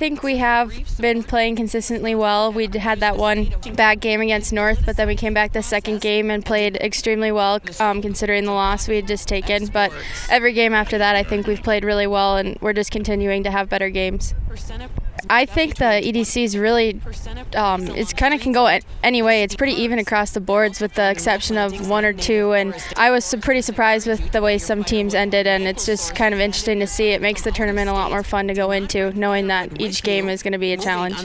think we have been playing consistently well. We had that one bad game against North, but then we came back the second game and played extremely well, considering the loss we had just taken. But every game after that, I think we've played really well, and we're just continuing to have better games. I think the EDC is really, it kind of can go any way. It's pretty even across the boards with the exception of one or two, and I was pretty surprised with the way some teams ended, and it's just kind of interesting to see. It makes the tournament a lot more fun to go into, knowing that each game is going to be a challenge.